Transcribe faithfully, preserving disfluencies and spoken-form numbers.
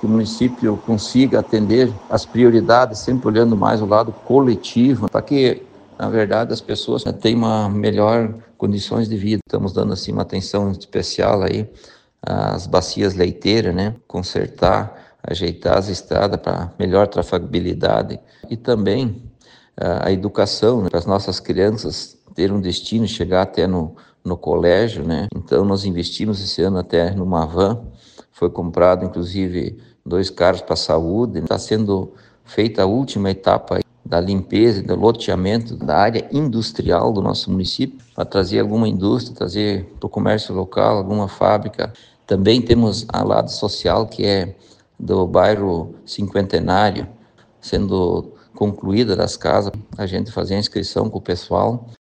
que o município consiga atender as prioridades, sempre olhando mais o lado coletivo, para que, na verdade, as pessoas tenham uma melhor condições de vida. Estamos dando assim uma atenção especial aí às bacias leiteiras, né? Consertar, ajeitar as estradas para melhor trafegabilidade e também a educação, né? Para as nossas crianças ter um destino, chegar até no, no colégio, né? Então nós investimos esse ano até numa van, foi comprado inclusive dois carros para a saúde, está sendo feita a última etapa da limpeza e do loteamento da área industrial do nosso município, para trazer alguma indústria, trazer para o comércio local, alguma fábrica. Também temos a lado social, que é do bairro Cinquentenário, sendo concluída das casas, a gente fazer a inscrição com o pessoal.